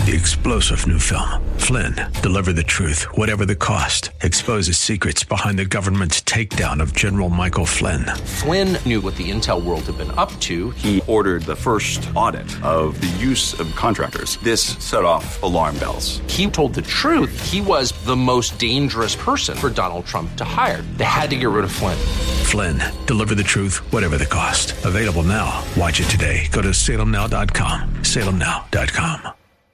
The explosive new film, Flynn, deliver the truth, whatever the cost, exposes secrets behind the government's takedown of General Michael Flynn. Flynn knew what the intel world had been up to. He ordered the first audit of the use of contractors. This set off alarm bells. He told the truth. He was the most dangerous person for Donald Trump to hire. They had to get rid of Flynn. Flynn, deliver the truth, whatever the cost. Available now. Watch it today. Go to salemnow.com. salemnow.com.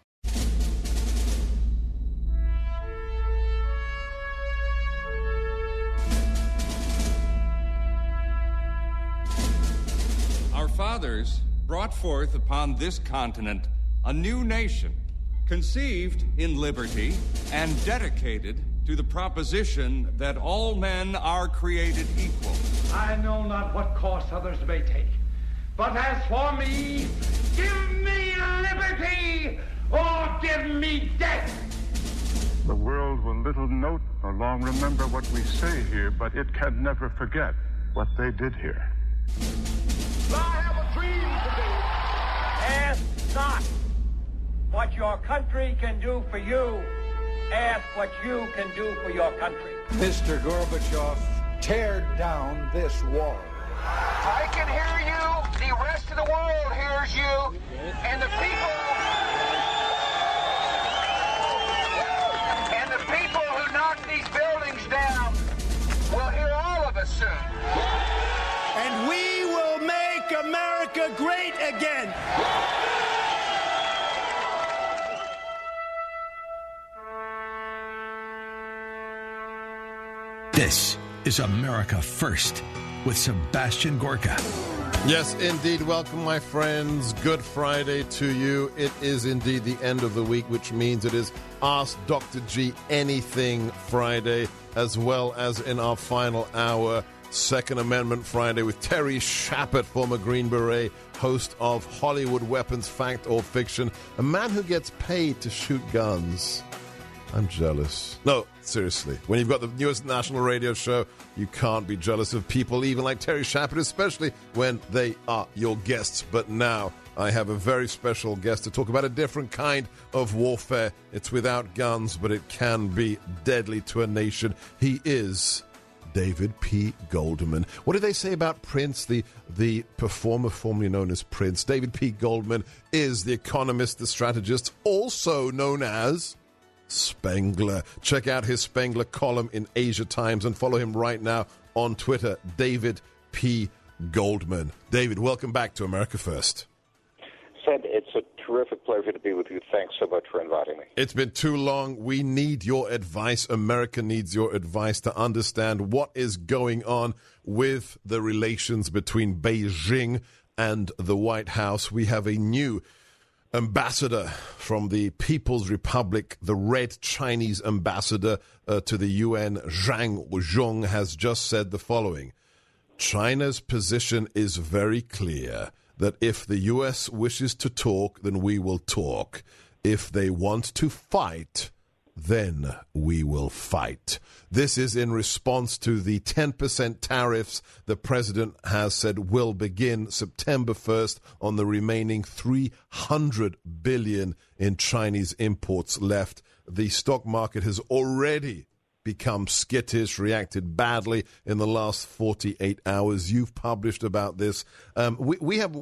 Our fathers brought forth upon this continent a new nation, conceived in liberty and dedicated to the proposition that all men are created equal. I know not what course others may take, but as for me, give me liberty or give me death. The world will little note nor long remember what we say here, but it can never forget what they did here. I have a dream today. Ask not what your country can do for you. Ask what you can do for your country. Mr. Gorbachev, tear down this wall. I can hear you. The rest of the world hears you. And the people who knock these buildings down will hear all of us soon. And we will make America great again. This is America First with Sebastian Gorka. Yes, indeed. Welcome, my friends. Good Friday to you. It is indeed the end of the week, which means it is Ask Dr. G Anything Friday, as well as in our final hour, Second Amendment Friday with Terry Shapert, former Green Beret, host of Hollywood Weapons, Fact or Fiction, a man who gets paid to shoot guns. I'm jealous. No, seriously. When you've got the newest national radio show, you can't be jealous of people even like Terry Shapert, especially when they are your guests. But now I have a very special guest to talk about a different kind of warfare. It's without guns, but it can be deadly to a nation. He is David P. Goldman. What did they say about Prince, the performer formerly known as Prince? David P. Goldman is the economist, the strategist, also known as Spengler. Check out his Spengler column in Asia Times and follow him right now on Twitter, David P. Goldman. David, welcome back to America First. Seb, it's a terrific pleasure to be with you. Thanks so much for inviting me. It's been too long. We need your advice. America needs your advice to understand what is going on with the relations between Beijing and the White House. We have a new ambassador from the People's Republic, the Red Chinese ambassador to the UN, Zhang Zhong, has just said the following. China's position is very clear that if the U.S. wishes to talk, then we will talk. If they want to fight, then we will fight. This is in response to the 10% tariffs the president has said will begin September 1st on the remaining $300 billion in Chinese imports left. The stock market has already become skittish, reacted badly in the last 48 hours. You've published about this. We have,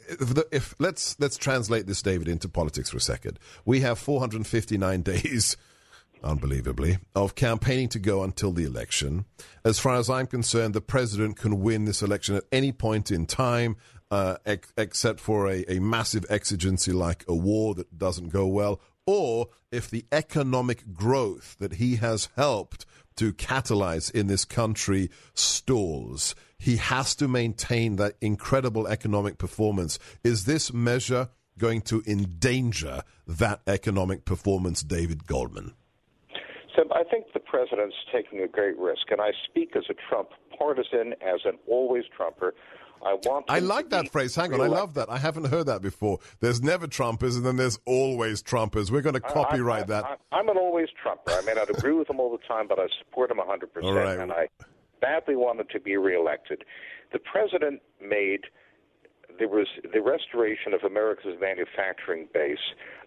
let's translate this, David, into politics for a second. We have 459 days, unbelievably, of campaigning to go until the election. As far as I'm concerned, the president can win this election at any point in time, except for a massive exigency like a war that doesn't go well, or if the economic growth that he has helped to catalyze in this country stalls. He has to maintain that incredible economic performance. Is this measure going to endanger that economic performance, David Goldman? So I think the president's taking a great risk, and I speak as a Trump partisan, as an always Trumper. I like that phrase. Hang on, I love that. I haven't heard that before. There's never Trumpers, and then there's always Trumpers. We're going to copyright that. I'm an always Trumper. I may not agree with him all the time, but I support him 100%, right. And I badly wanted to be reelected. The president made the restoration of America's manufacturing base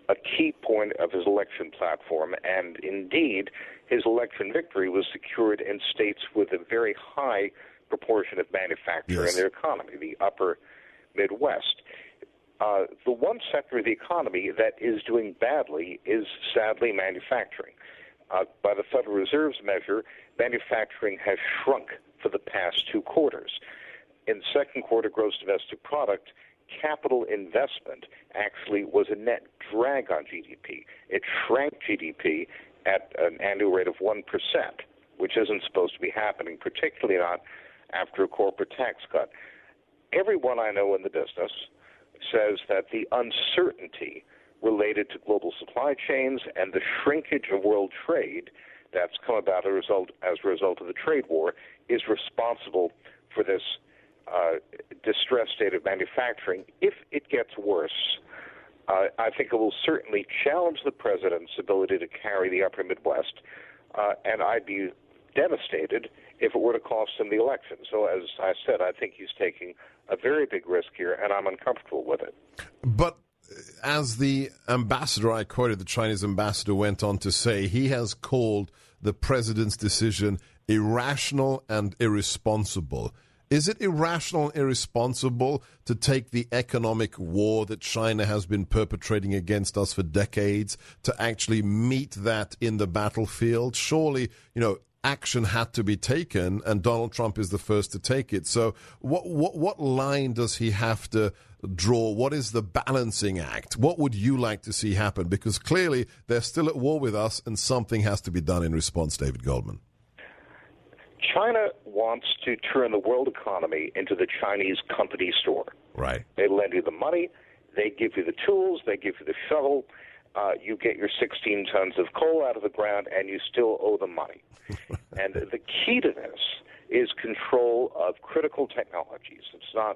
a key point of his election platform, and indeed, his election victory was secured in states with a very high proportion of manufacturing in their economy, the upper Midwest. The one sector of the economy that is doing badly is, sadly, manufacturing. By the Federal Reserve's measure, manufacturing has shrunk for the past 2 quarters. In the second quarter gross domestic product, capital investment actually was a net drag on GDP. It shrank GDP at an annual rate of 1%, which isn't supposed to be happening, particularly not after a corporate tax cut. Everyone I know in the business says that the uncertainty related to global supply chains and the shrinkage of world trade that's come about as a result of the trade war is responsible for this distressed state of manufacturing. If it gets worse, I think it will certainly challenge the president's ability to carry the upper Midwest, and I'd be devastated if it were to cost him the election. So, as I said, I think he's taking a very big risk here, and I'm uncomfortable with it. But as the ambassador, I quoted the Chinese ambassador, went on to say, he has called the president's decision irrational and irresponsible. Is it irrational and irresponsible to take the economic war that China has been perpetrating against us for decades to actually meet that in the battlefield? Surely, action had to be taken, and Donald Trump is the first to take it. So what line does he have to draw? What is the balancing act? What would you like to see happen? Because clearly they're still at war with us, and something has to be done in response, David Goldman. China wants to turn the world economy into the Chinese company store. Right. They lend you the money, they give you the tools, they give you the shovel, you get your 16 tons of coal out of the ground, and you still owe them money. And the key to this is control of critical technologies. It's not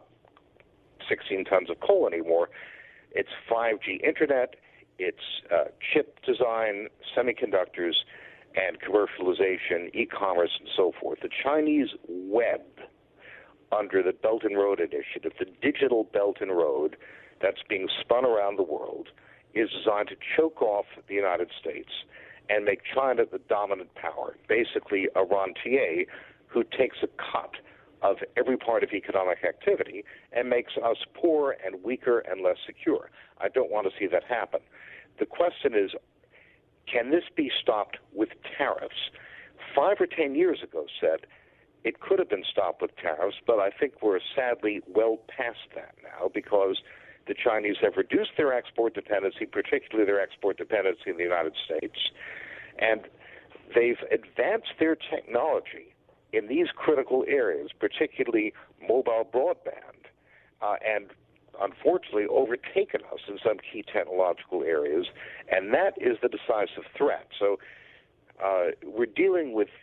16 tons of coal anymore. It's 5G internet, it's chip design, semiconductors, and commercialization, e-commerce, and so forth. The Chinese web, under the Belt and Road Initiative, the digital Belt and Road that's being spun around the world, is designed to choke off the United States and make China the dominant power, basically a rentier who takes a cut of every part of economic activity and makes us poorer and weaker and less secure. I don't want to see that happen. The question is, can this be stopped with tariffs? 5 or 10 years ago said it could have been stopped with tariffs, but I think we're sadly well past that now because the Chinese have reduced their export dependency, particularly their export dependency in the United States, and they've advanced their technology in these critical areas, particularly mobile broadband, and unfortunately overtaken us in some key technological areas, and that is the decisive threat. So we're dealing with,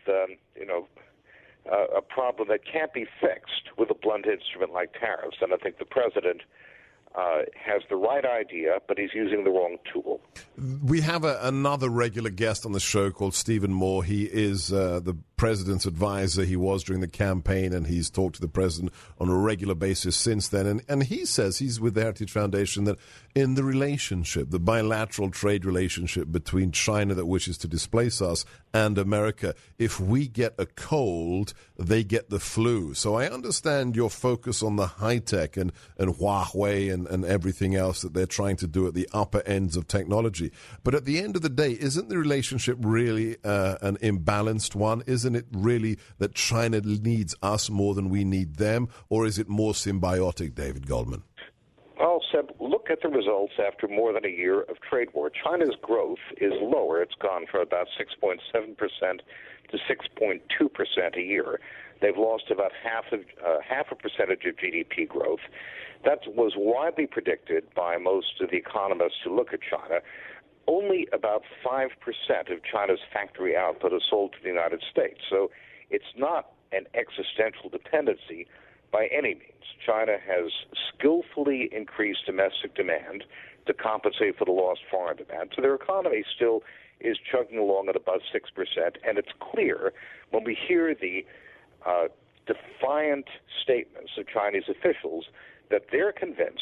a problem that can't be fixed with a blunt instrument like tariffs, and I think the president has the right idea, but he's using the wrong tool. We have another regular guest on the show called Stephen Moore. He is the president's advisor. He was during the campaign, and he's talked to the president on a regular basis since then. And he says, he's with the Heritage Foundation, that in the relationship, the bilateral trade relationship between China that wishes to displace us and America, if we get a cold, they get the flu. So I understand your focus on the high-tech and Huawei and everything else that they're trying to do at the upper ends of technology. But at the end of the day, isn't the relationship really an imbalanced one? Isn't it really that China needs us more than we need them? Or is it more symbiotic, David Goldman? Well, Seb, look at the results after more than a year of trade war. China's growth is lower. It's gone from about 6.7% to 6.2% a year. They've lost about half a percentage of GDP growth. That was widely predicted by most of the economists who look at China. Only about 5% of China's factory output is sold to the United States. So it's not an existential dependency by any means. China has skillfully increased domestic demand to compensate for the lost foreign demand. So their economy still is chugging along at about 6%. And it's clear when we hear the defiant statements of Chinese officials that they're convinced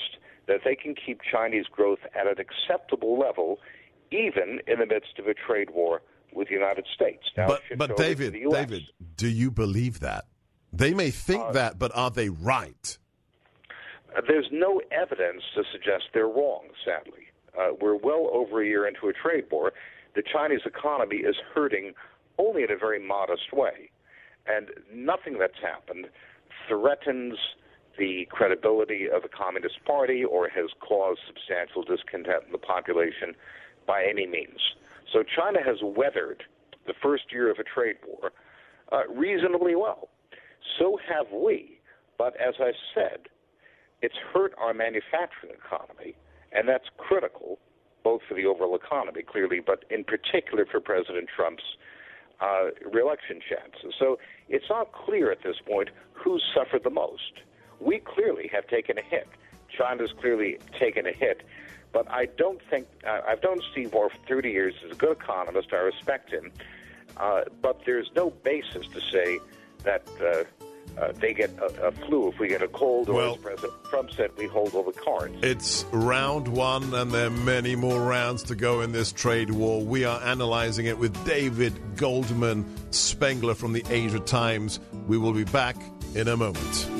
that they can keep Chinese growth at an acceptable level, even in the midst of a trade war with the United States. Now, but David, do you believe that? They may think that, but are they right? There's no evidence to suggest they're wrong, sadly. We're well over a year into a trade war. The Chinese economy is hurting only in a very modest way. And nothing that's happened threatens the credibility of the Communist Party or has caused substantial discontent in the population by any means. So China has weathered the first year of a trade war reasonably well. So have we. But as I said, it's hurt our manufacturing economy, and that's critical, both for the overall economy, clearly, but in particular for President Trump's re-election chances. So it's not clear at this point who's suffered the most. We clearly have taken a hit. China's clearly taken a hit. But I don't think, I've known Steve Moore for 30 years. He's a good economist. I respect him. But there's no basis to say that they get a flu if we get a cold, or as President Trump said, we hold all the cards. It's round one, and there are many more rounds to go in this trade war. We are analyzing it with David Goldman Spengler from the Asia Times. We will be back in a moment.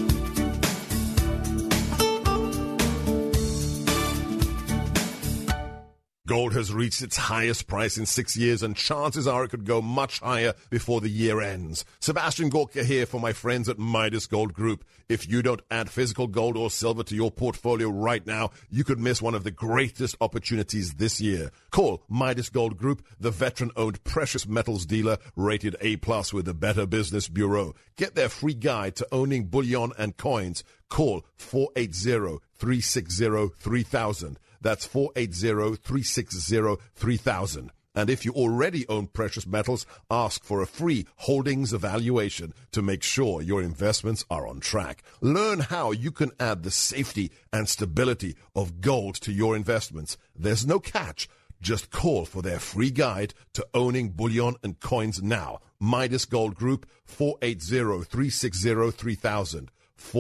Gold has reached its highest price in 6 years, and chances are it could go much higher before the year ends. Sebastian Gorka here for my friends at Midas Gold Group. If you don't add physical gold or silver to your portfolio right now, you could miss one of the greatest opportunities this year. Call Midas Gold Group, the veteran-owned precious metals dealer rated A+ with the Better Business Bureau. Get their free guide to owning bullion and coins. Call 480-360-3000. That's 480-360-3000. And if you already own precious metals, ask for a free holdings evaluation to make sure your investments are on track. Learn how you can add the safety and stability of gold to your investments. There's no catch. Just call for their free guide to owning bullion and coins now. Midas Gold Group, 480-360-3000.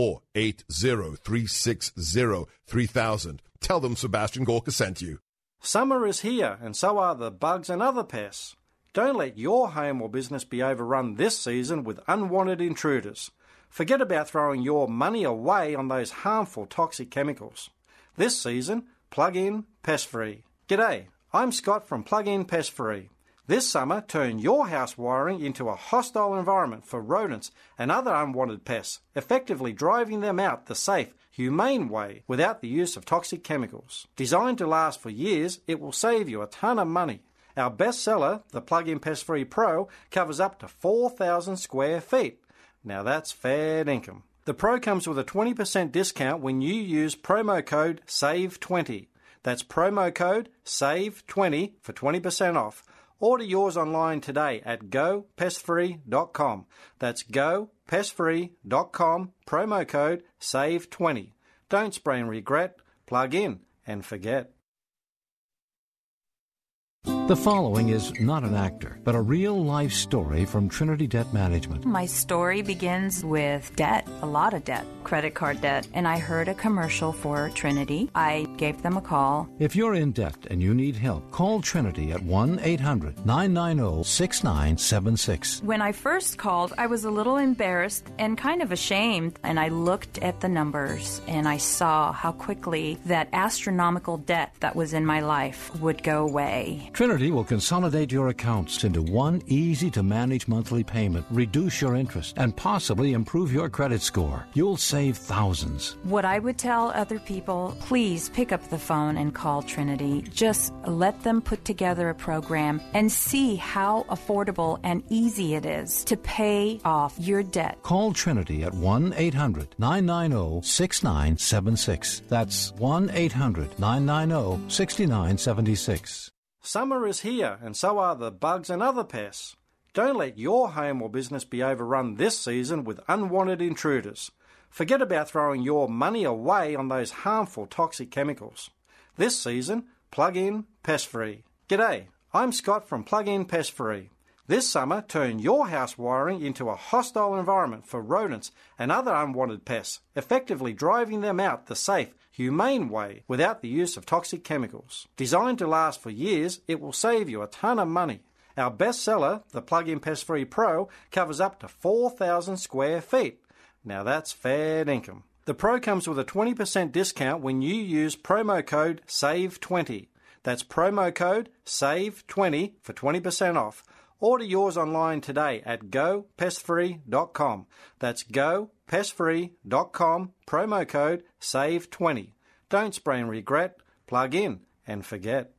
480-360-3000. Tell them Sebastian Gorka sent you. Summer is here, and so are the bugs and other pests. Don't let your home or business be overrun this season with unwanted intruders. Forget about throwing your money away on those harmful toxic chemicals. This season, plug in Pest Free. G'day, I'm Scott from Plug In Pest Free. This summer, turn your house wiring into a hostile environment for rodents and other unwanted pests, effectively driving them out the safe, humane way without the use of toxic chemicals. Designed to last for years, it will save you a ton of money. Our bestseller, the Plug-in Pest Free Pro, covers up to 4,000 square feet. Now that's fair income. The Pro comes with a 20% discount when you use promo code SAVE20. That's promo code SAVE20 for 20% off. Order yours online today at gopestfree.com. That's gopestfree.com, promo code SAVE20. Don't spray and regret, plug in and forget. The following is not an actor, but a real-life story from Trinity Debt Management. My story begins with debt, a lot of debt, credit card debt, and I heard a commercial for Trinity. I gave them a call. If you're in debt and you need help, call Trinity at 1-800-990-6976. When I first called, I was a little embarrassed and kind of ashamed, and I looked at the numbers, and I saw how quickly that astronomical debt that was in my life would go away. Trinity will consolidate your accounts into one easy-to-manage monthly payment, reduce your interest, and possibly improve your credit score. You'll save thousands. What I would tell other people, please pick up the phone and call Trinity. Just let them put together a program and see how affordable and easy it is to pay off your debt. Call Trinity at 1-800-990-6976. That's 1-800-990-6976. Summer is here, and so are the bugs and other pests. Don't let your home or business be overrun this season with unwanted intruders. Forget about throwing your money away on those harmful toxic chemicals. This season, plug in Pest Free. G'day, I'm Scott from Plug In Pest Free. This summer, turn your house wiring into a hostile environment for rodents and other unwanted pests, effectively driving them out the safe, humane way without the use of toxic chemicals. Designed to last for years, it will save you a ton of money. Our bestseller, the Plug-in Pest-Free Pro, covers up to 4,000 square feet. Now that's fair income. The Pro comes with a 20% discount when you use promo code SAVE20. That's promo code SAVE20 for 20% off. Order yours online today at gopestfree.com. That's gopestfree.com, promo code SAVE20. Don't spray and regret, plug in and forget.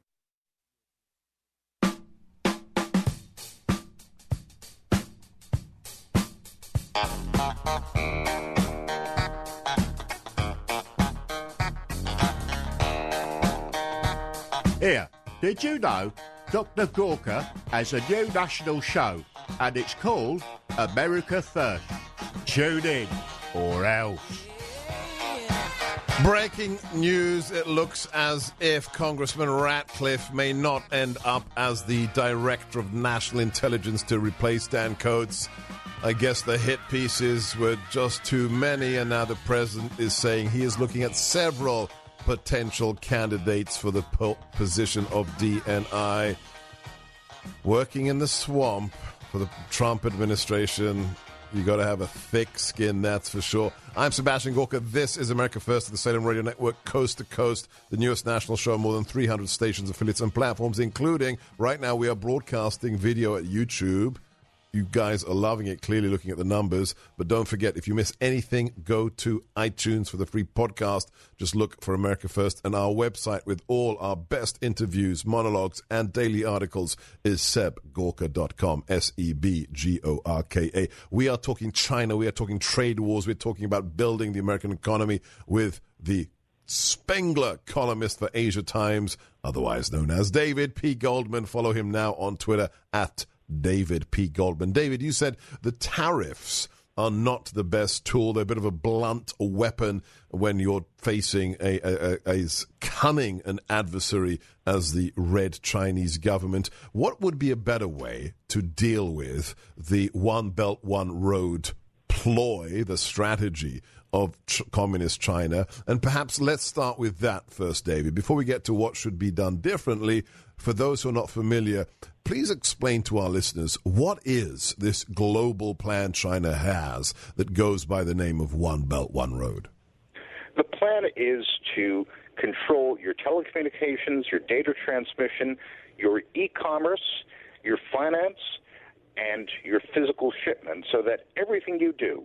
Here, did you know Dr. Gorka has a new national show and it's called America First? Tune in or else. Breaking news, it looks as if Congressman Ratcliffe may not end up as the Director of National Intelligence to replace Dan Coates. I guess the hit pieces were just too many, and now the president is saying he is looking at several potential candidates for the position of DNI. Working in the swamp for the Trump administration, you got to have a thick skin, that's for sure. I'm Sebastian Gorka. This is America First of the Salem Radio Network, coast to coast, the newest national show, more than 300 stations, affiliates, and platforms, including, right now, we are broadcasting video at YouTube. You guys are loving it, clearly looking at the numbers. But don't forget, if you miss anything, go to iTunes for the free podcast. Just look for America First. And our website with all our best interviews, monologues, and daily articles is sebgorka.com, SEBGORKA. We are talking China. We are talking trade wars. We're talking about building the American economy with the Spengler columnist for Asia Times, otherwise known as David P. Goldman. Follow him now on Twitter at David P. Goldman. David, you said the tariffs are not the best tool. They're a bit of a blunt weapon when you're facing as cunning an adversary as the Red Chinese government. What would be a better way to deal with the One Belt, One Road ploy, the strategy of communist China? And perhaps let's start with that first, David, before we get to what should be done differently. For those who are not familiar, please explain to our listeners, what is this global plan China has that goes by the name of One Belt, One Road? The plan is to control your telecommunications, your data transmission, your e-commerce, your finance, and your physical shipment, so that everything you do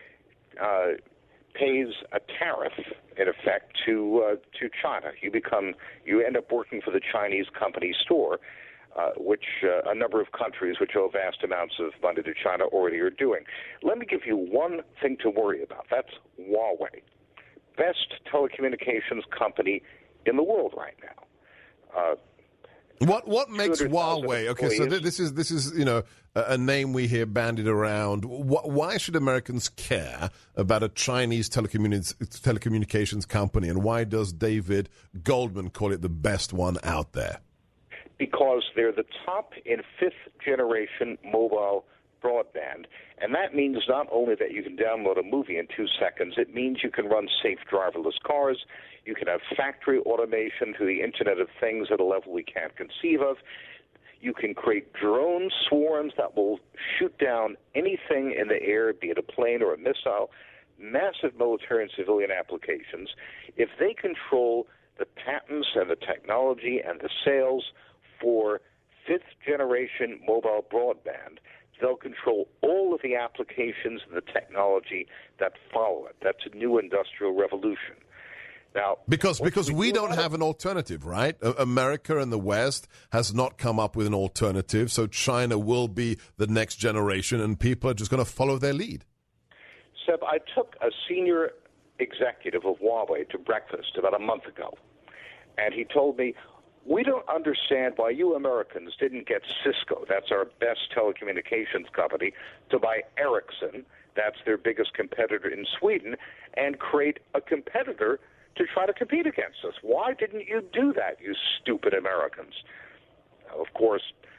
pays a tariff, in effect, to China. You end up working for the Chinese company store, which a number of countries which owe vast amounts of money to China already are doing. Let me give you one thing to worry about. That's Huawei, best telecommunications company in the world right now. What makes Huawei? Okay, so this is a name we hear bandied around. Why should Americans care about a Chinese telecommunications company, and why does David Goldman call it the best one out there? Because they're the top in fifth-generation mobile broadband, and that means not only that you can download a movie in 2 seconds, it means you can run safe driverless cars, you can have factory automation through the Internet of Things at a level we can't conceive of, you can create drone swarms that will shoot down anything in the air, be it a plane or a missile, massive military and civilian applications. If they control the patents and the technology and the sales for fifth-generation mobile broadband, they'll control all of the applications and the technology that follow it. That's a new industrial revolution. Now, because we don't have an alternative, right? America and the West has not come up with an alternative, so China will be the next generation, and people are just going to follow their lead. Seb, I took a senior executive of Huawei to breakfast about a month ago, and he told me, we don't understand why you Americans didn't get Cisco, that's our best telecommunications company, to buy Ericsson, that's their biggest competitor in Sweden, and create a competitor to try to compete against us. Why didn't you do that, you stupid Americans? Of course,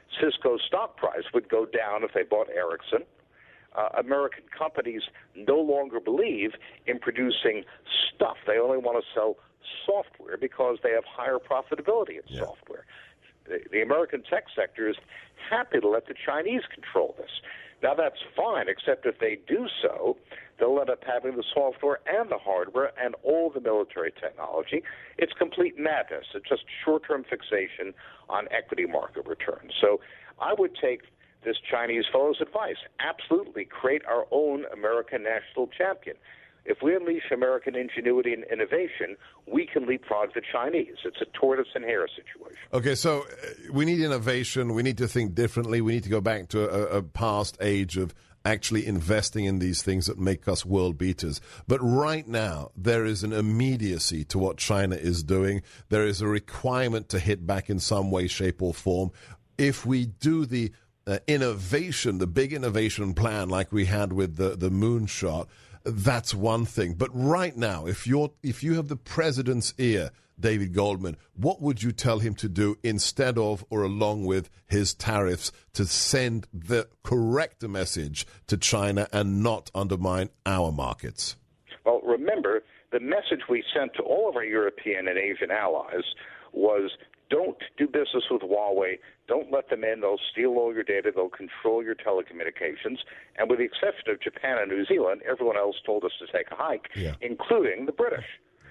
Cisco's stock price would go down if they bought Ericsson. American companies no longer believe in producing stuff. They only want to sell software because they have higher profitability in software. The American tech sector is happy to let the Chinese control this. Now, that's fine, except if they do so, they'll end up having the software and the hardware and all the military technology. It's complete madness. It's just short-term fixation on equity market returns. So I would take this Chinese fellow's advice. Absolutely create our own American national champion. If we unleash American ingenuity and innovation, we can leapfrog the Chinese. It's a tortoise and hare situation. Okay, so we need innovation. We need to think differently. We need to go back to a past age of actually investing in these things that make us world beaters. But right now, there is an immediacy to what China is doing. There is a requirement to hit back in some way, shape, or form. If we do the innovation, the big innovation plan like we had with the moonshot, that's one thing. But right now, if you have the president's ear, David Goldman, what would you tell him to do instead of or along with his tariffs to send the correct message to China and not undermine our markets? Well, remember, the message we sent to all of our European and Asian allies was don't do business with Huawei. Don't let them in. They'll steal all your data. They'll control your telecommunications. And with the exception of Japan and New Zealand, everyone else told us to take a hike, including the British.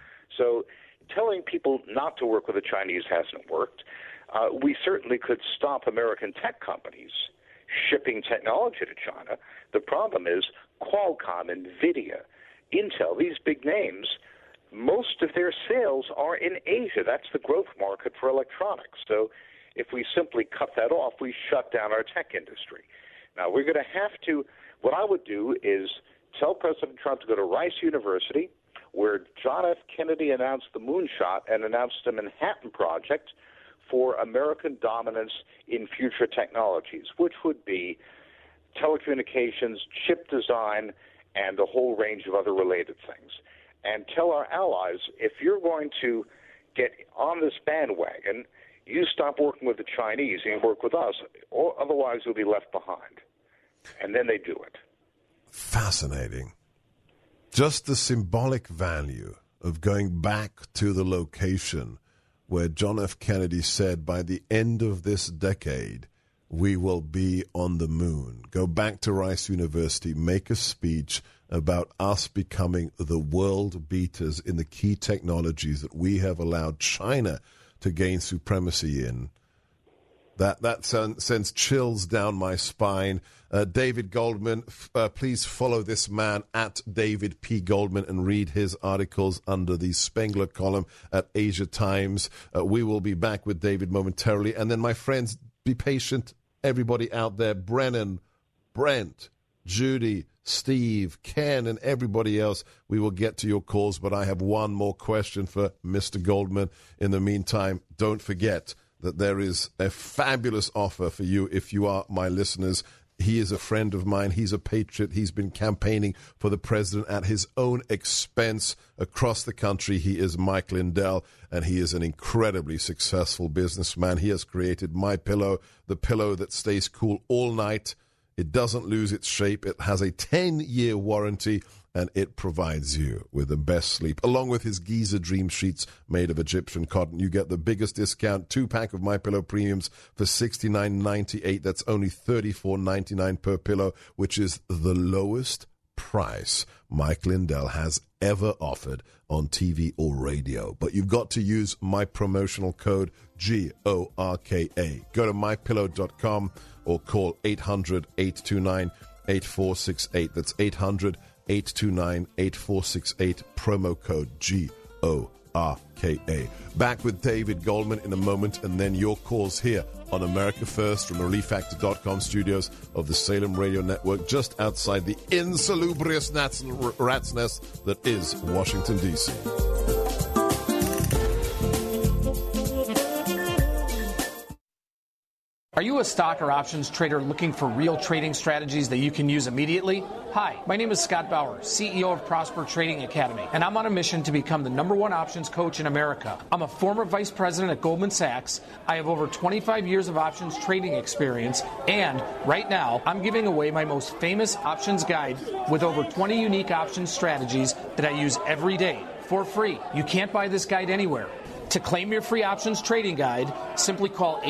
So telling people not to work with the Chinese hasn't worked. We certainly could stop American tech companies shipping technology to China. The problem is Qualcomm, NVIDIA, Intel, these big names, most of their sales are in Asia. That's the growth market for electronics. So if we simply cut that off, we shut down our tech industry. Now, we're going to have to, what I would do is tell President Trump to go to Rice University, where John F. Kennedy announced the moonshot and announced the Manhattan Project for American dominance in future technologies, which would be telecommunications, chip design, and a whole range of other related things. And tell our allies, if you're going to get on this bandwagon, you stop working with the Chinese and work with us, or otherwise you'll be left behind. And then they do it. Fascinating. Just the symbolic value of going back to the location where John F. Kennedy said, by the end of this decade, we will be on the moon. Go back to Rice University, make a speech about us becoming the world beaters in the key technologies that we have allowed China to gain supremacy in. That sends chills down my spine. David Goldman, please follow this man at David P. Goldman and read his articles under the Spengler column at Asia Times. We will be back with David momentarily. And then, my friends, be patient. Everybody out there, Brennan, Brent, Judy, Steve, Ken, and everybody else, we will get to your calls. But I have one more question for Mr. Goldman. In the meantime, don't forget that there is a fabulous offer for you if you are my listeners. He is a friend of mine. He's a patriot. He's been campaigning for the president at his own expense across the country. He is Mike Lindell, and he is an incredibly successful businessman. He has created MyPillow, the pillow that stays cool all night. It doesn't lose its shape. It has a 10-year warranty, and it provides you with the best sleep. Along with his Giza Dream Sheets made of Egyptian cotton, you get the biggest discount, 2-pack of MyPillow Premiums for $69.98. That's only $34.99 per pillow, which is the lowest price Mike Lindell has ever offered on TV or radio. But you've got to use my promotional code GORKA. Go to mypillow.com or call 800-829-8468. That's 800-829-8468, promo code GORKA. Back with David Goldman in a moment, and then your calls here on America First from the ReliefFactor.com studios of the Salem Radio Network, just outside the insalubrious rat's nest that is Washington, D.C. Are you a stock or options trader looking for real trading strategies that you can use immediately? Hi, my name is Scott Bauer, CEO of Prosper Trading Academy, and I'm on a mission to become the #1 options coach in America. I'm a former vice president at Goldman Sachs. I have over 25 years of options trading experience, and right now, I'm giving away my most famous options guide with over 20 unique options strategies that I use every day for free. You can't buy this guide anywhere. To claim your free options trading guide, simply call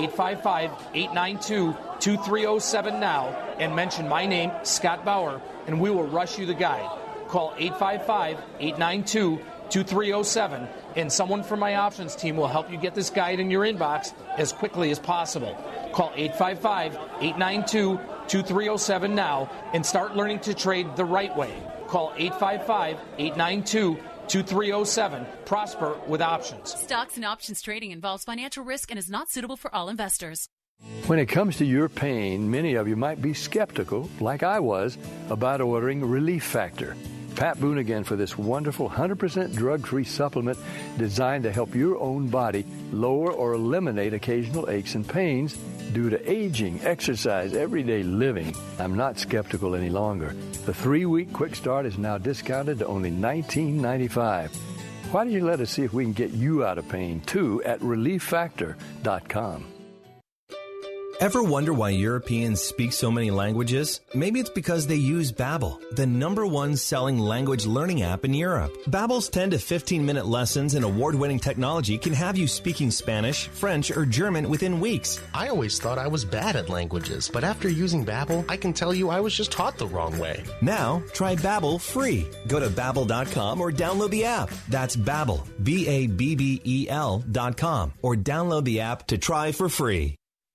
855-892-2307 now and mention my name, Scott Bauer, and we will rush you the guide. Call 855-892-2307, and someone from my options team will help you get this guide in your inbox as quickly as possible. Call 855-892-2307 now and start learning to trade the right way. Call 855-892-2307. Prosper with options. Stocks and options trading involves financial risk and is not suitable for all investors. When it comes to your pain, many of you might be skeptical, like I was, about ordering Relief Factor. Pat Boone again for this wonderful 100% drug-free supplement designed to help your own body lower or eliminate occasional aches and pains due to aging, exercise, everyday living. I'm not skeptical any longer. The 3-week quick start is now discounted to only $19.95. Why don't you let us see if we can get you out of pain, too, at ReliefFactor.com. Ever wonder why Europeans speak so many languages? Maybe it's because they use Babbel, the #1 selling language learning app in Europe. Babbel's 10 to 15-minute lessons and award-winning technology can have you speaking Spanish, French, or German within weeks. I always thought I was bad at languages, but after using Babbel, I can tell you I was just taught the wrong way. Now, try Babbel free. Go to Babbel.com or download the app. That's Babbel, Babbel.com, or download the app to try for free.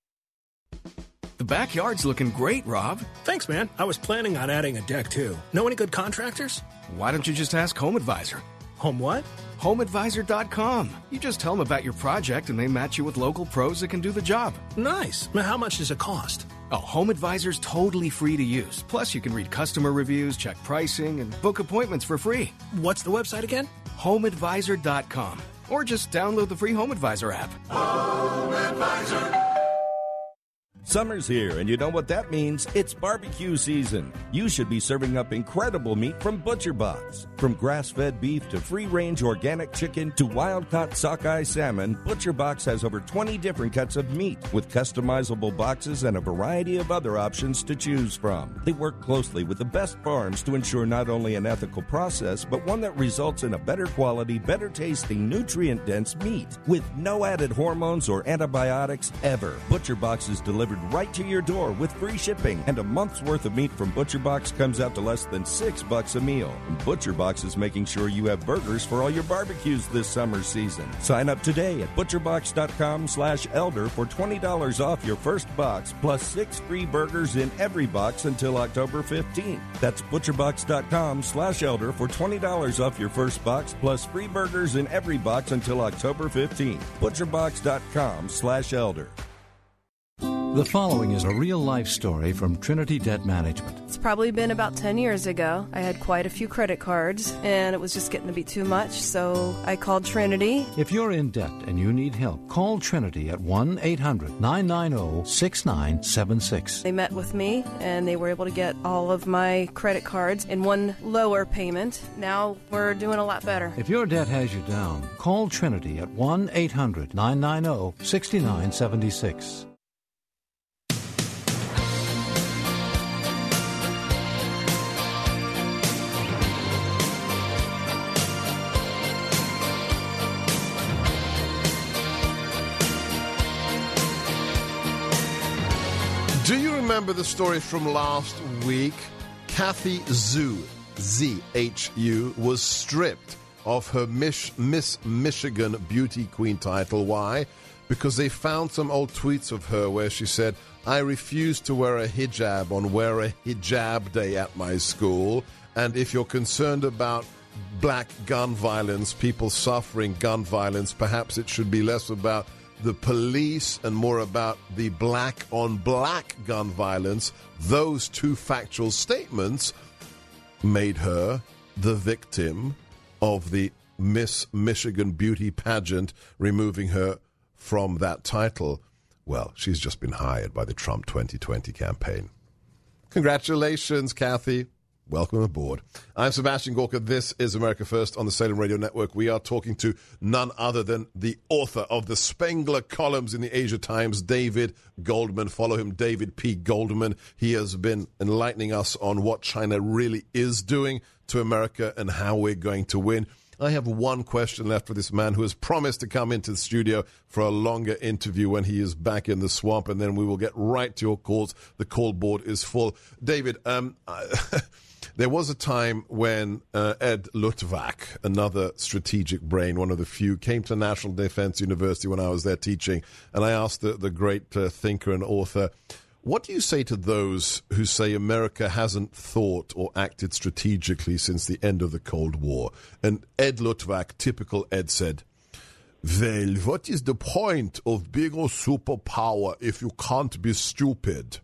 The backyard's looking great, Rob. Thanks, man. I was planning on adding a deck, too. Know any good contractors? Why don't you just ask Home Advisor? Home what? HomeAdvisor.com. You just tell them about your project and they match you with local pros that can do the job. Nice. Now, how much does it cost? Oh, Home Advisor's totally free to use. Plus, you can read customer reviews, check pricing, and book appointments for free. What's the website again? HomeAdvisor.com. Or just download the free Home Advisor app. Home Advisor. Summer's here, and you know what that means. It's barbecue season. You should be serving up incredible meat from ButcherBox. From grass-fed beef to free-range organic chicken to wild-caught sockeye salmon, ButcherBox has over 20 different cuts of meat with customizable boxes and a variety of other options to choose from. They work closely with the best farms to ensure not only an ethical process, but one that results in a better quality, better tasting, nutrient-dense meat with no added hormones or antibiotics ever. ButcherBox is delivered right to your door with free shipping, and a month's worth of meat from ButcherBox comes out to less than $6 a meal. And ButcherBox is making sure you have burgers for all your barbecues this summer season. Sign up today at butcherbox.com/elder for $20 off your first box, plus 6 free burgers in every box until October 15th. That's butcherbox.com/elder for $20 off your first box, plus free burgers in every box until October 15th. butcherbox.com/elder. The following is a real-life story from Trinity Debt Management. It's probably been about 10 years ago. I had quite a few credit cards, and it was just getting to be too much, so I called Trinity. If you're in debt and you need help, call Trinity at 1-800-990-6976. They met with me, and they were able to get all of my credit cards in one lower payment. Now we're doing a lot better. If your debt has you down, call Trinity at 1-800-990-6976. Do you remember the story from last week? Kathy Zhu, Z-H-U, was stripped of her Miss Michigan Beauty Queen title. Why? Because they found some old tweets of her where she said, "I refuse to wear a hijab on Wear a Hijab Day at my school. And if you're concerned about black gun violence, people suffering gun violence, perhaps it should be less about the police and more about the black-on-black gun violence." Those two factual statements made her the victim of the Miss Michigan Beauty pageant, removing her from that title. Well, she's just been hired by the Trump 2020 campaign. Congratulations, Kathy. Welcome aboard. I'm Sebastian Gorka. This is America First on the Salem Radio Network. We are talking to none other than the author of the Spengler columns in the Asia Times, David Goldman. Follow him, David P. Goldman. He has been enlightening us on what China really is doing to America and how we're going to win. I have one question left for this man who has promised to come into the studio for a longer interview when he is back in the swamp, and then we will get right to your calls. The call board is full. David, there was a time when Ed Luttwak, another strategic brain, one of the few, came to National Defense University when I was there teaching, and I asked the great thinker and author, what do you say to those who say America hasn't thought or acted strategically since the end of the Cold War? And Ed Luttwak, typical Ed, said, well, what is the point of being a superpower if you can't be stupid?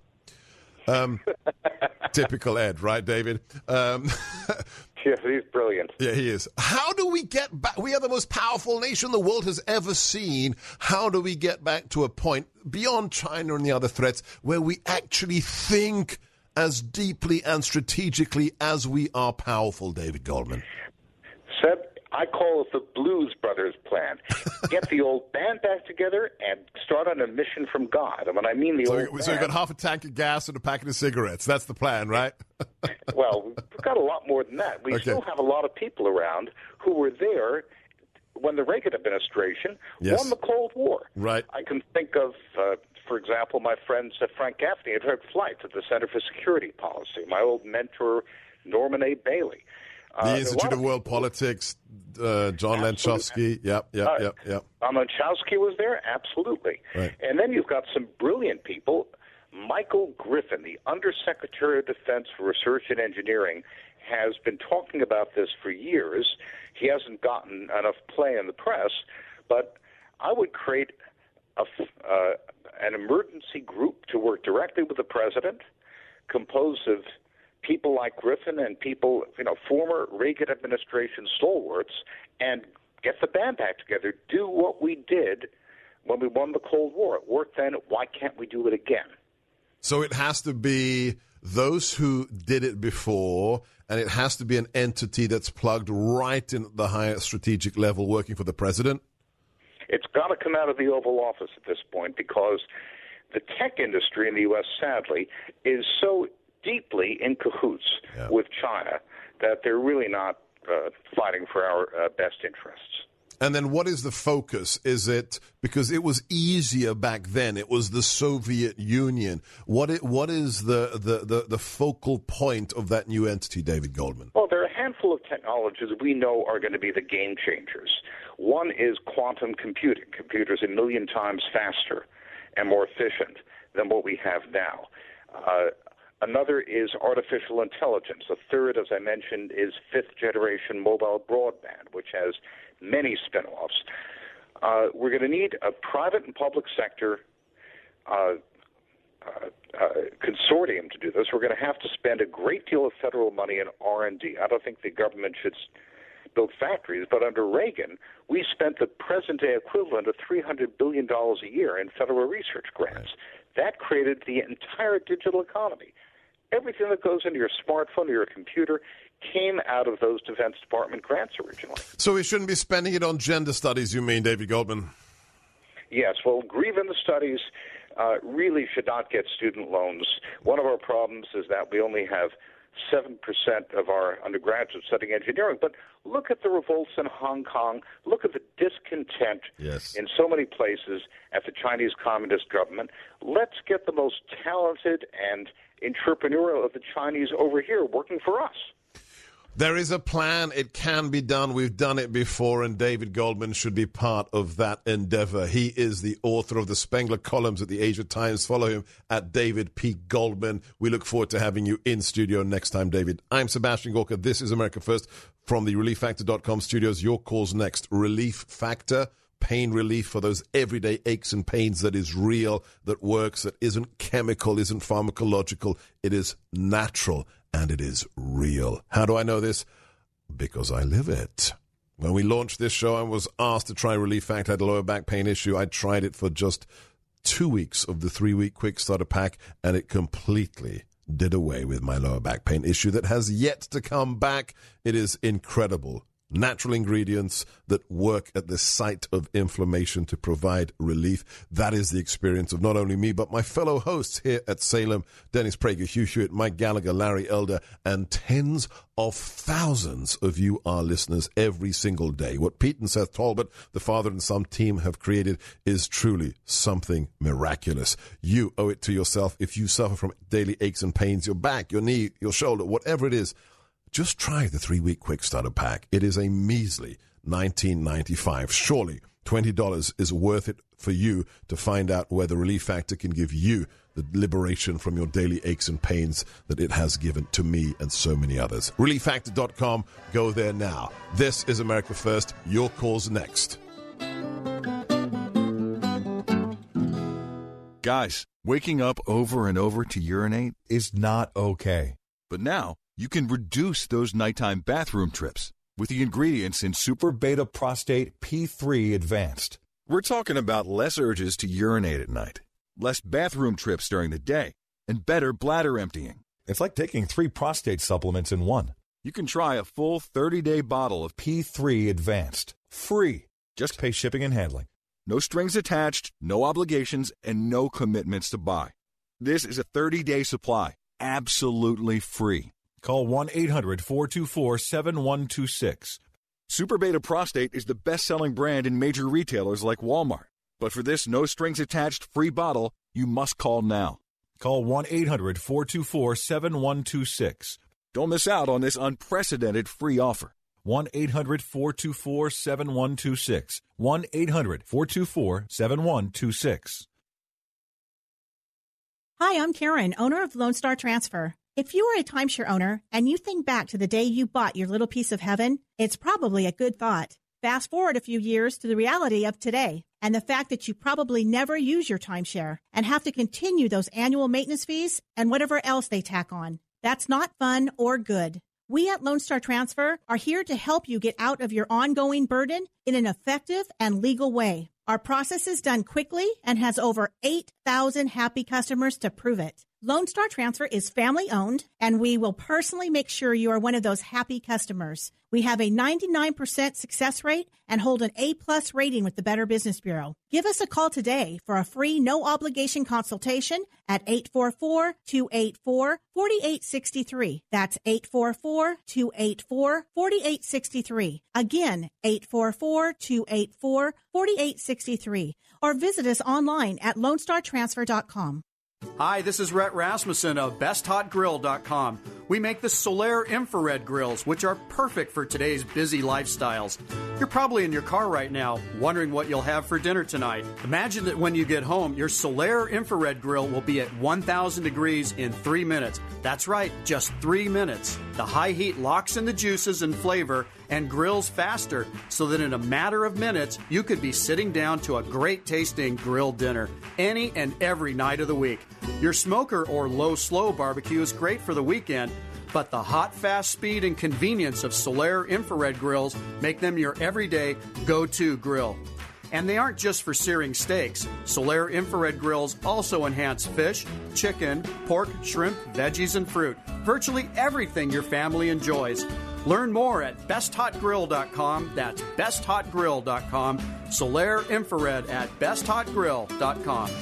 Typical Ed, right, David? Yes, he's brilliant. Yeah, he is. How do we get back? We are the most powerful nation the world has ever seen. How do we get back to a point beyond China and the other threats where we actually think as deeply and strategically as we are powerful, David Goldman? Seb, I call it the Blues Brothers plan. Get the old band back together and start on a mission from God. And when I mean So band, you got half a tank of gas and a packet of cigarettes. That's the plan, right? Well, we've got a lot more than that. We still have a lot of people around who were there when the Reagan administration won the Cold War. Right. I can think of, for example, my friends Frank Gaffney at Herb Flight at the Center for Security Policy, my old mentor Norman A. Bailey. The Institute of World Politics, John Lenchowski. Yep. Lenchowski was there, absolutely. Right. And then you've got some brilliant people. Michael Griffin, the Undersecretary of Defense for Research and Engineering, has been talking about this for years. He hasn't gotten enough play in the press, but I would create an emergency group to work directly with the president, composed of people like Griffin and people, former Reagan administration stalwarts, and get the band back together. Do what we did when we won the Cold War. It worked then. Why can't we do it again? So it has to be those who did it before, and it has to be an entity that's plugged right in at the highest strategic level working for the president? It's got to come out of the Oval Office at this point, because the tech industry in the U.S., sadly, is so deeply in cahoots with China that they're really not fighting for our best interests. And then what is the focus? Is it because it was easier back then? It was the Soviet Union. What is the focal point of that new entity, David Goldman? Well, there are a handful of technologies we know are going to be the game changers. One is quantum computing. Computers 1 million times faster and more efficient than what we have now. Another is artificial intelligence. A third, as I mentioned, is fifth-generation mobile broadband, which has many spin-offs. We're going to need a private and public sector consortium to do this. We're going to have to spend a great deal of federal money in R&D. I don't think the government should build factories, but under Reagan, we spent the present-day equivalent of $300 billion a year in federal research grants. That created the entire digital economy. Everything that goes into your smartphone or your computer came out of those Defense Department grants originally. So we shouldn't be spending it on gender studies, you mean, David Goldman? Yes, well, grievance studies really should not get student loans. One of our problems is that we only have 7% of our undergraduates studying engineering. But look at the revolts in Hong Kong. Look at the discontent in so many places at the Chinese Communist government. Let's get the most talented and entrepreneurial of the Chinese over here working for us. There is a plan. It can be done. We've done it before, and David Goldman should be part of that endeavor. He is the author of the Spengler columns at the Asia Times. Follow him at David P. Goldman. We look forward to having you in studio next time, David. I'm Sebastian Gorka. This is America First from the ReliefFactor.com studios. Your call's next. Relief Factor. Pain relief for those everyday aches and pains that is real, that works, that isn't chemical, isn't pharmacological. It is natural and it is real. How do I know this? Because I live it. When we launched this show, I was asked to try Relief Factor. I had a lower back pain issue. I tried it for just 2 weeks of the 3-week quick starter pack, and it completely did away with my lower back pain issue that has yet to come back. It is incredible. Natural ingredients that work at the site of inflammation to provide relief. That is the experience of not only me, but my fellow hosts here at Salem, Dennis Prager, Hugh Hewitt, Mike Gallagher, Larry Elder, and tens of thousands of you, our listeners, every single day. What Pete and Seth Talbot, the father and son team, have created is truly something miraculous. You owe it to yourself. If you suffer from daily aches and pains, your back, your knee, your shoulder, whatever it is, just try the 3-week quick starter pack. It is a measly $19.95. Surely $20 is worth it for you to find out where the Relief Factor can give you the liberation from your daily aches and pains that it has given to me and so many others. ReliefFactor.com. Go there now. This is America First. Your call's next. Guys, waking up over and over to urinate is not okay. But now, you can reduce those nighttime bathroom trips with the ingredients in Super Beta Prostate P3 Advanced. We're talking about less urges to urinate at night, less bathroom trips during the day, and better bladder emptying. It's like taking 3 prostate supplements in one. You can try a full 30-day bottle of P3 Advanced. Free. Just pay shipping and handling. No strings attached, no obligations, and no commitments to buy. This is a 30-day supply, absolutely free. Call 1-800-424-7126. Super Beta Prostate is the best-selling brand in major retailers like Walmart. But for this no-strings-attached free bottle, you must call now. Call 1-800-424-7126. Don't miss out on this unprecedented free offer. 1-800-424-7126. 1-800-424-7126. Hi, I'm Karen, owner of Lone Star Transfer. If you are a timeshare owner and you think back to the day you bought your little piece of heaven, it's probably a good thought. Fast forward a few years to the reality of today and the fact that you probably never use your timeshare and have to continue those annual maintenance fees and whatever else they tack on. That's not fun or good. We at Lone Star Transfer are here to help you get out of your ongoing burden in an effective and legal way. Our process is done quickly and has over 8,000 happy customers to prove it. Lone Star Transfer is family-owned, and we will personally make sure you are one of those happy customers. We have a 99% success rate and hold an A-plus rating with the Better Business Bureau. Give us a call today for a free, no-obligation consultation at 844-284-4863. That's 844-284-4863. Again, 844-284-4863. Or visit us online at LoneStarTransfer.com. Hi, this is Rhett Rasmussen of BestHotGrill.com. We make the Solaire infrared grills, which are perfect for today's busy lifestyles. You're probably in your car right now, wondering what you'll have for dinner tonight. Imagine that when you get home, your Solaire infrared grill will be at 1,000 degrees in 3 minutes. That's right, just 3 minutes. The high heat locks in the juices and flavor and grills faster, so that in a matter of minutes, you could be sitting down to a great-tasting grilled dinner any and every night of the week. Your smoker or low-slow barbecue is great for the weekend, but the hot, fast speed and convenience of Solaire infrared grills make them your everyday go-to grill. And they aren't just for searing steaks. Solaire infrared grills also enhance fish, chicken, pork, shrimp, veggies, and fruit. Virtually everything your family enjoys. Learn more at BestHotGrill.com. That's BestHotGrill.com. Solaire Infrared at BestHotGrill.com.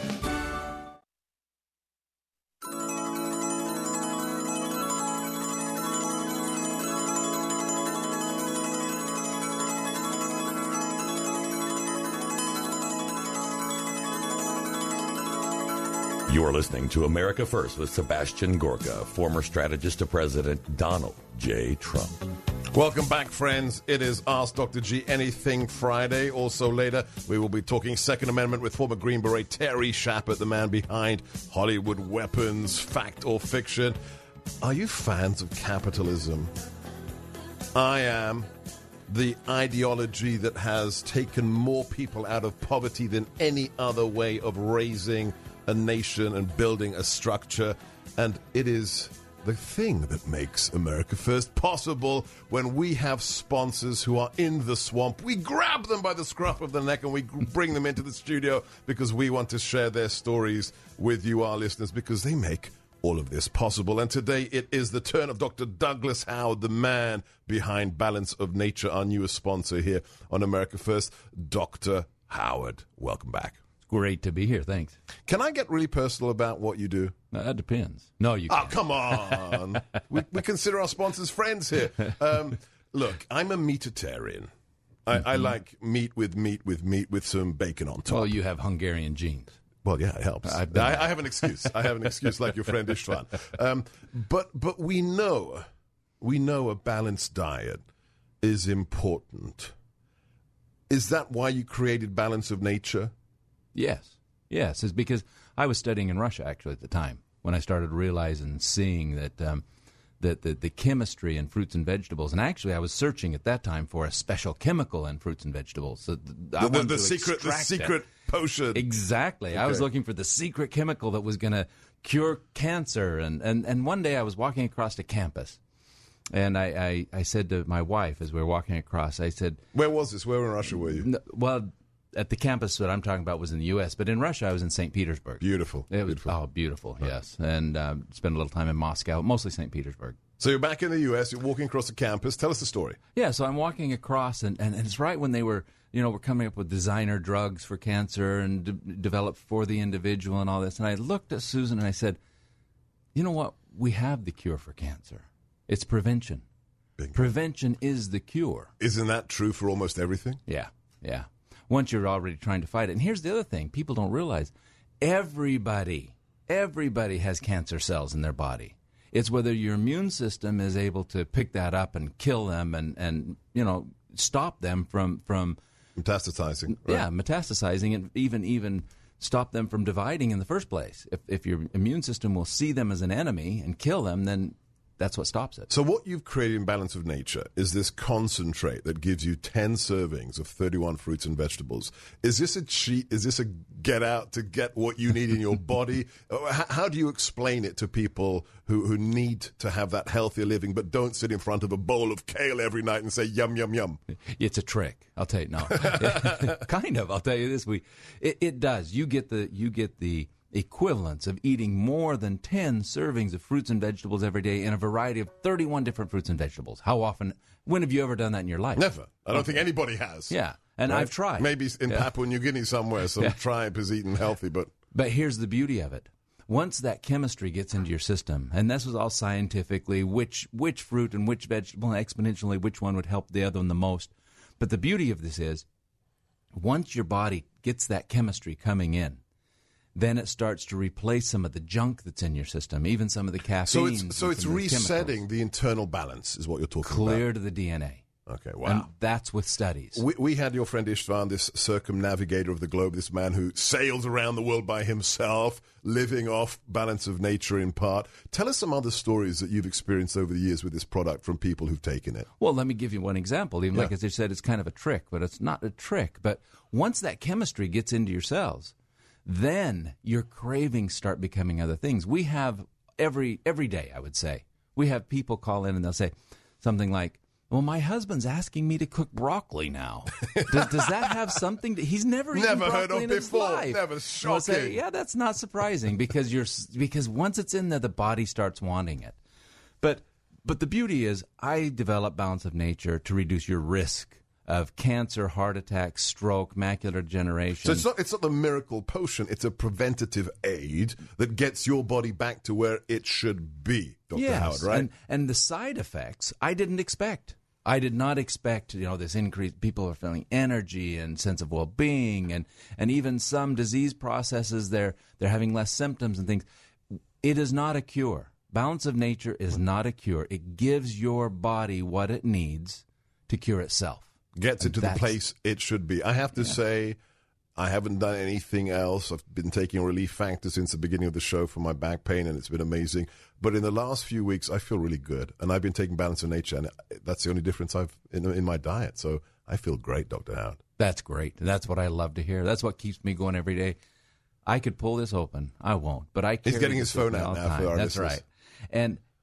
You're listening to America First with Sebastian Gorka, former strategist to President Donald J. Trump. Welcome back, friends. It is Ask Dr. G Anything Friday. Also later, we will be talking Second Amendment with former Green Beret Terry Shapert, the man behind Hollywood Weapons, Fact or Fiction. Are you fans of capitalism? I am. The ideology that has taken more people out of poverty than any other way of raising a nation and building a structure. And it is the thing that makes America First possible. When we have sponsors who are in the swamp, we grab them by the scruff of the neck and we bring them into the studio because we want to share their stories with you, our listeners, because they make all of this possible. And today it is the turn of Dr. Douglas Howard, the man behind Balance of Nature, our newest sponsor here on America First. Dr. Howard, welcome back. Great to be here. Thanks. Can I get really personal about what you do? That depends. No, you can't. Oh, come on. we consider our sponsors friends here. Look, I'm a meatitarian. I like meat with some bacon on top. Well, you have Hungarian genes. Well, yeah, it helps. I have an excuse. I have an excuse like your friend Istvan. But we know a balanced diet is important. Is that why you created Balance of Nature? Yes. It's because I was studying in Russia, actually, at the time, when I started realizing and seeing that the chemistry in fruits and vegetables, and actually I was searching at that time for a special chemical in fruits and vegetables. So the secret potion. Exactly. Okay. I was looking for the secret chemical that was going to cure cancer. And one day I was walking across a campus, and I said to my wife as we were walking across, I said... Where was this? Where in Russia were you? Well, at the campus that I'm talking about was in the U.S., but in Russia I was in St. Petersburg. Beautiful. It was beautiful, right. Yes. And spent a little time in Moscow, mostly St. Petersburg. So you're back in the U.S., you're walking across the campus. Tell us the story. Yeah, so I'm walking across, and it's right when they were, we're coming up with designer drugs for cancer and developed for the individual and all this. And I looked at Susan and I said, you know what? We have the cure for cancer. It's prevention. Bingo. Prevention is the cure. Isn't that true for almost everything? Yeah. Once you're already trying to fight it. And here's the other thing people don't realize. Everybody has cancer cells in their body. It's whether your immune system is able to pick that up and kill them and stop them from metastasizing. Right? Yeah, metastasizing, and even stop them from dividing in the first place. If your immune system will see them as an enemy and kill them, then that's what stops it. So what you've created in Balance of Nature is this concentrate that gives you 10 servings of 31 fruits and vegetables. Is this a cheat? Is this a get out to get what you need in your body? How do you explain it to people who need to have that healthier living but don't sit in front of a bowl of kale every night and say, yum, yum, yum? It's a trick. I'll tell you. No. Kind of. I'll tell you this. It does. You get the equivalents of eating more than 10 servings of fruits and vegetables every day in a variety of 31 different fruits and vegetables. How often? When have you ever done that in your life? Never. I don't think anybody has. Yeah, and right? I've tried. Maybe in Papua New Guinea somewhere, some tribe has eaten healthy, but here's the beauty of it. Once that chemistry gets into your system, and this was all scientifically, which fruit and which vegetable, and exponentially which one would help the other one the most. But the beauty of this is, once your body gets that chemistry coming in, then it starts to replace some of the junk that's in your system, even some of the caffeine. So it's resetting the internal balance is what you're talking about. Clear to the DNA. Okay, wow. And that's with studies. We had your friend Istvan, this circumnavigator of the globe, this man who sails around the world by himself, living off Balance of Nature in part. Tell us some other stories that you've experienced over the years with this product from people who've taken it. Well, let me give you one example. Even like as I said, it's kind of a trick, but it's not a trick. But once that chemistry gets into your cells, then your cravings start becoming other things. We have every day, I would say, we have people call in and they'll say something like, well, my husband's asking me to cook broccoli now. Does that have something to... He's never eaten broccoli in his life. Never shocking. I'll say, yeah, that's not surprising because once it's in there, the body starts wanting it. But the beauty is I developed Balance of Nature to reduce your risk of cancer, heart attack, stroke, macular degeneration. So it's not the miracle potion. It's a preventative aid that gets your body back to where it should be, Dr. Howard, right? And the side effects I didn't expect. I did not expect, this increase. People are feeling energy and sense of well-being, and even some disease processes, they're having less symptoms and things. It is not a cure. Balance of Nature is not a cure. It gives your body what it needs to cure itself. Gets it to the place it should be. I have to say, I haven't done anything else. I've been taking Relief Factor since the beginning of the show for my back pain, and it's been amazing. But in the last few weeks, I feel really good. And I've been taking Balance of Nature, and that's the only difference I've in my diet. So I feel great, Dr. Howard. That's great. That's what I love to hear. That's what keeps me going every day. I could pull this open. I won't. But I He's getting his phone out now for our listeners. That's right.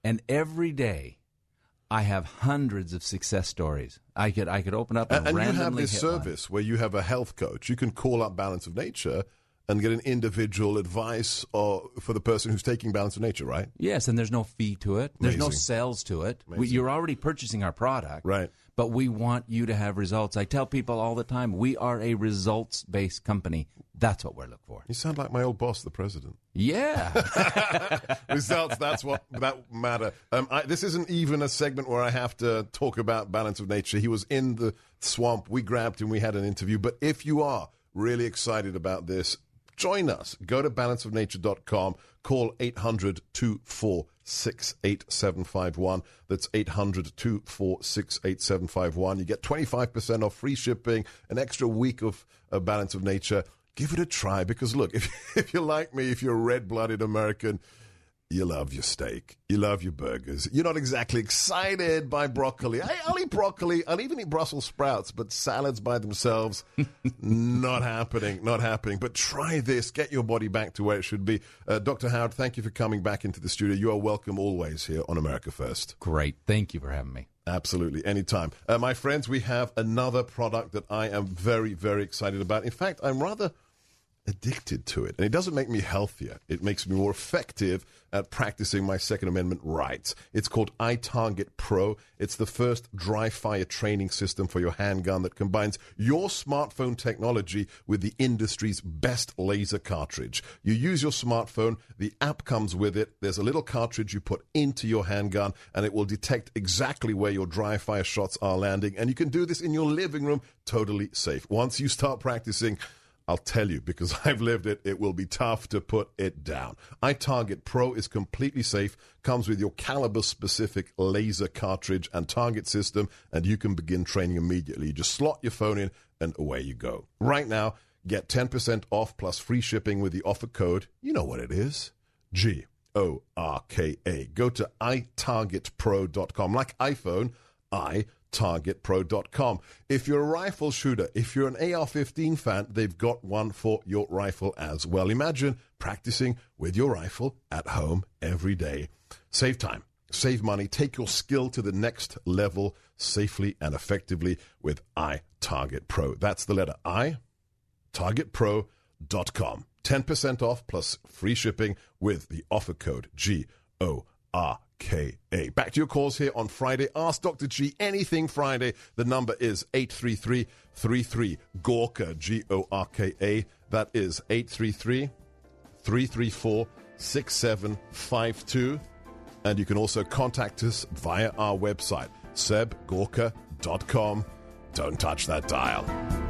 And every day, I have hundreds of success stories. I could open up and randomly you have this hit service where you have a health coach. You can call up Balance of Nature and get an individual advice for the person who's taking Balance of Nature, right? Yes, and there's no fee to it. There's no Amazing. sales to it. You're already purchasing our product. Right. But we want you to have results. I tell people all the time, we are a results-based company. That's what we're looking for. You sound like my old boss, the president. Yeah. Results, that matter. This isn't even a segment where I have to talk about Balance of Nature. He was in the swamp. We grabbed him. We had an interview. But if you are really excited about this, join us. Go to balanceofnature.com. Call 800-246-8751. That's 800-246-8751. You get 25% off, free shipping, an extra week of Balance of Nature. Give it a try because, look, if you're like me, if you're a red-blooded American, you love your steak. You love your burgers. You're not exactly excited by broccoli. I'll eat broccoli. I'll even eat Brussels sprouts, but salads by themselves, not happening. Not happening. But try this. Get your body back to where it should be. Dr. Howard, thank you for coming back into the studio. You are welcome always here on America First. Great. Thank you for having me. Absolutely. Anytime. My friends, we have another product that I am very, very excited about. In fact, I'm rather addicted to it. And it doesn't make me healthier. It makes me more effective at practicing my Second Amendment rights. It's called iTarget Pro. It's the first dry fire training system for your handgun that combines your smartphone technology with the industry's best laser cartridge. You use your smartphone, the app comes with it. There's a little cartridge you put into your handgun, and it will detect exactly where your dry fire shots are landing. And you can do this in your living room, totally safe. Once you start practicing, I'll tell you, because I've lived it, it will be tough to put it down. iTarget Pro is completely safe, comes with your caliber-specific laser cartridge and target system, and you can begin training immediately. You just slot your phone in, and away you go. Right now, get 10% off plus free shipping with the offer code. You know what it is. GORKA. Go to itargetpro.com. Like iPhone, itargetpro.com. If you're a rifle shooter, if you're an AR-15 fan, they've got one for your rifle as well. Imagine practicing with your rifle at home every day. Save time, save money, take your skill to the next level safely and effectively with iTarget Pro. That's the letter I, targetpro.com. 10% off plus free shipping with the offer code GORKA. Back to your calls here on Friday. Ask Dr. G anything Friday. The number is 833-33-GORKA, GORKA. That is 833-334-6752. And you can also contact us via our website, sebgorka.com. Don't touch that dial.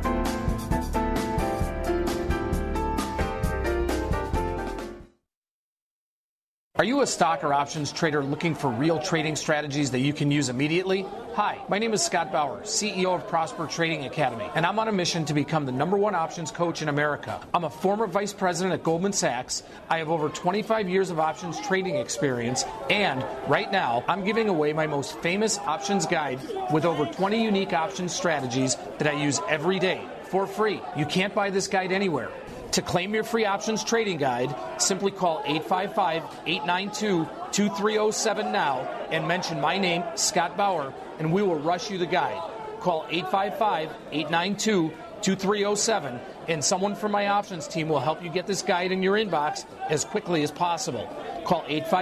Are you a stock or options trader looking for real trading strategies that you can use immediately? Hi, my name is Scott Bauer, CEO of Prosper Trading Academy, and I'm on a mission to become the #1 options coach in America. I'm a former vice president at Goldman Sachs. I have over 25 years of options trading experience, and right now, I'm giving away my most famous options guide with over 20 unique options strategies that I use every day for free. You can't buy this guide anywhere. To claim your free options trading guide, simply call 855-892-2307 now and mention my name, Scott Bauer, and we will rush you the guide. Call 855-892-2307, and someone from my options team will help you get this guide in your inbox as quickly as possible. Call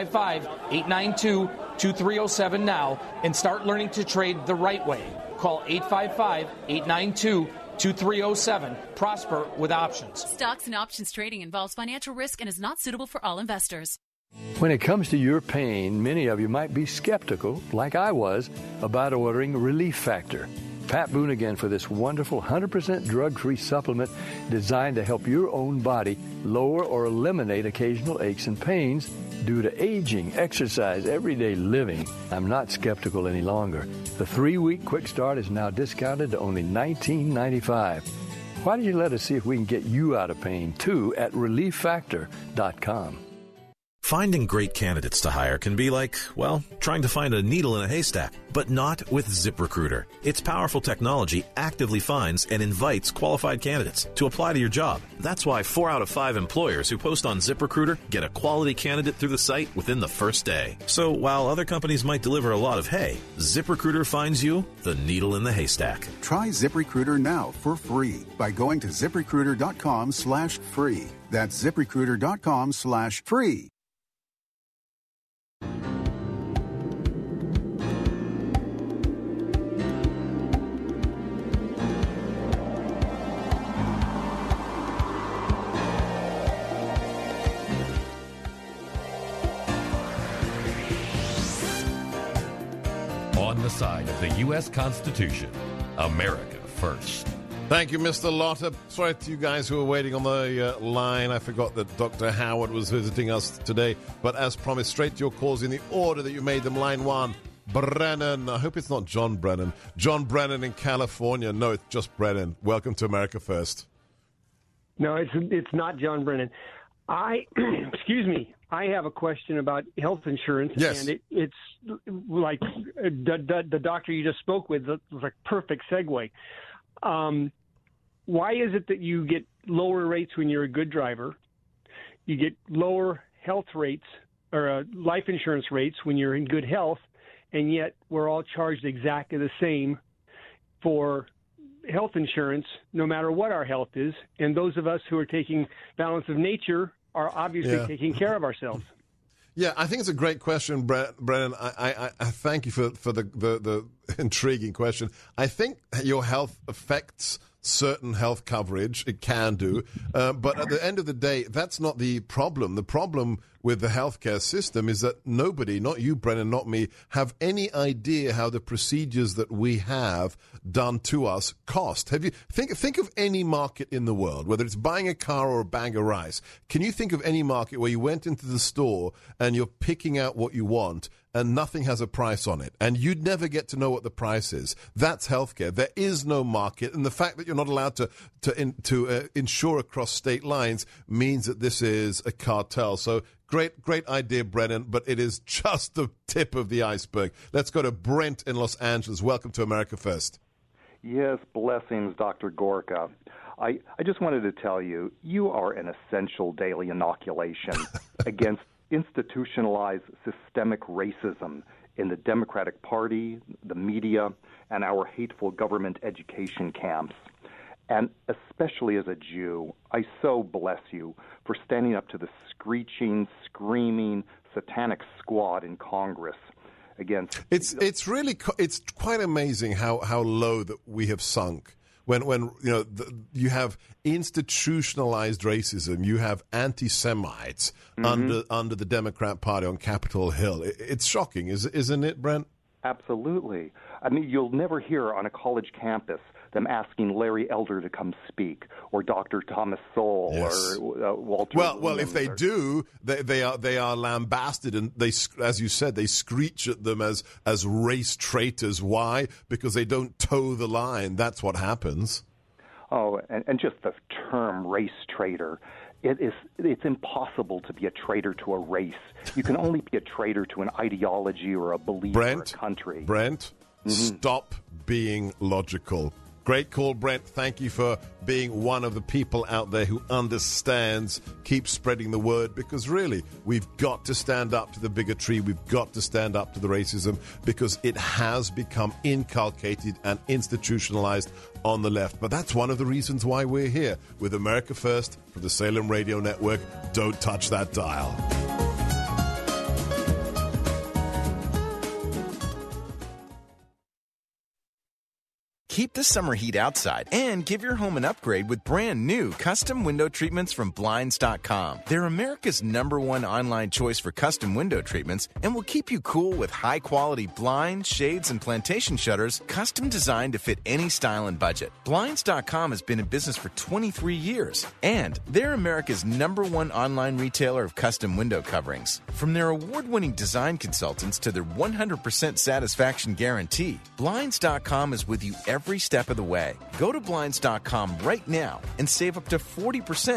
855-892-2307 now and start learning to trade the right way. Call 855-892-2307. 2307. Prosper with options. Stocks and options trading involves financial risk and is not suitable for all investors. When it comes to your pain, many of you might be skeptical, like I was, about ordering Relief Factor. Pat Boone again for this wonderful 100% drug-free supplement designed to help your own body lower or eliminate occasional aches and pains due to aging, exercise, everyday living. I'm not skeptical any longer. The 3-week quick start is now discounted to only $19.95. Why don't you let us see if we can get you out of pain, too, at ReliefFactor.com. Finding great candidates to hire can be like, well, trying to find a needle in a haystack, but not with ZipRecruiter. Its powerful technology actively finds and invites qualified candidates to apply to your job. That's why 4 out of 5 employers who post on ZipRecruiter get a quality candidate through the site within the first day. So while other companies might deliver a lot of hay, ZipRecruiter finds you the needle in the haystack. Try ZipRecruiter now for free by going to ZipRecruiter.com/free. That's ZipRecruiter.com/free. On the side of the U.S. Constitution, America first. Thank you, Mr. Lotter. Sorry to you guys who are waiting on the line. I forgot that Dr. Howard was visiting us today. But as promised, straight to your calls in the order that you made them. Line 1, Brennan. I hope it's not John Brennan. John Brennan in California. No, it's just Brennan. Welcome to America First. No, it's not John Brennan. Excuse me. I have a question about health insurance. Yes. And it's like the doctor you just spoke with was like perfect segue. Why is it that you get lower rates when you're a good driver? You get lower health rates or life insurance rates when you're in good health, and yet we're all charged exactly the same for health insurance, no matter what our health is. And those of us who are taking balance of nature are obviously taking care of ourselves. Yeah, I think it's a great question, Brennan. I thank you for the intriguing question. I think your health affects certain health coverage. It can do. But at the end of the day, that's not the problem. The problem with the healthcare system is that nobody, not you, Brennan, not me, have any idea how the procedures that we have done to us cost. Have you think of any market in the world, whether it's buying a car or a bag of rice. Can you think of any market where you went into the store and you're picking out what you want and nothing has a price on it, and you'd never get to know what the price is? That's healthcare. There is no market, and the fact that you're not allowed to insure across state lines means that this is a cartel. So great idea, Brennan, but it is just the tip of the iceberg. Let's go to Brent in Los Angeles. Welcome to America First. Yes, blessings, Dr. Gorka. I just wanted to tell you, you are an essential daily inoculation against institutionalized systemic racism in the Democratic Party, the media, and our hateful government education camps. And especially as a Jew, I so bless you for standing up to the screeching, screaming, satanic squad in Congress against... It's really quite amazing how low that we have sunk. When you have institutionalized racism, you have anti-Semites under the Democrat Party on Capitol Hill. It's shocking, isn't it, Brent? Absolutely. I mean, you'll never hear on a college campus them asking Larry Elder to come speak, or Dr. Thomas Sowell, yes, or Walter. Well, if they do, they are lambasted, and they, as you said, they screech at them as race traitors. Why? Because they don't toe the line. That's what happens. Oh, and just the term race traitor. It's impossible to be a traitor to a race. You can only be a traitor to an ideology or a belief or a country. Brent, stop being logical. Great call, Brent. Thank you for being one of the people out there who understands. Keep spreading the word, because really, we've got to stand up to the bigotry. We've got to stand up to the racism, because it has become inculcated and institutionalized on the left. But that's one of the reasons why we're here with America First from the Salem Radio Network. Don't touch that dial. Keep the summer heat outside and give your home an upgrade with brand new custom window treatments from Blinds.com. They're America's #1 online choice for custom window treatments and will keep you cool with high-quality blinds, shades, and plantation shutters custom designed to fit any style and budget. Blinds.com has been in business for 23 years, and they're America's #1 online retailer of custom window coverings. From their award-winning design consultants to their 100% satisfaction guarantee, Blinds.com is with you every step of the way. Go to Blinds.com right now and save up to 40%.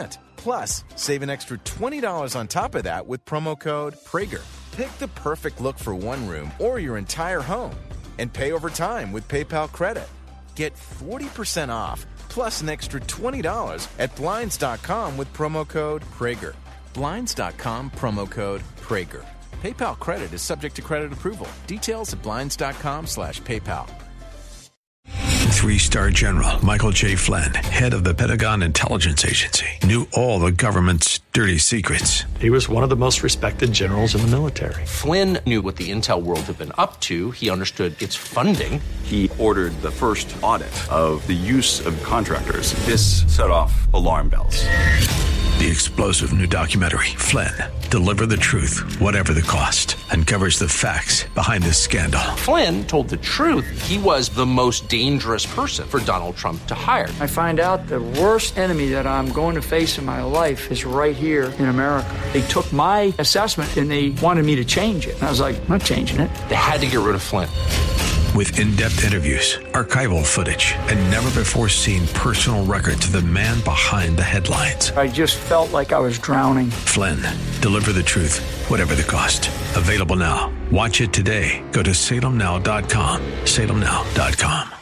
Plus, save an extra $20 on top of that with promo code Prager. Pick the perfect look for one room or your entire home and pay over time with PayPal Credit. Get 40% off plus an extra $20 at Blinds.com with promo code Prager. Blinds.com, promo code Prager. PayPal Credit is subject to credit approval. Details at Blinds.com/PayPal. 3-star General Michael J. Flynn, head of the Pentagon Intelligence Agency, knew all the government's dirty secrets. He was one of the most respected generals in the military. Flynn knew what the intel world had been up to. He understood its funding. He ordered the first audit of the use of contractors. This set off alarm bells. The explosive new documentary, Flynn, Deliver the Truth, Whatever the Cost, uncovers the facts behind this scandal. Flynn told the truth. He was the most dangerous person for Donald Trump to hire. I find out the worst enemy that I'm going to face in my life is right here in America. They took my assessment and they wanted me to change it. And I was like, I'm not changing it. They had to get rid of Flynn. With in-depth interviews, archival footage, and never-before-seen personal records of the man behind the headlines. I just felt like I was drowning. Flynn, Deliver the Truth, Whatever the Cost. Available now. Watch it today. Go to salemnow.com. salemnow.com.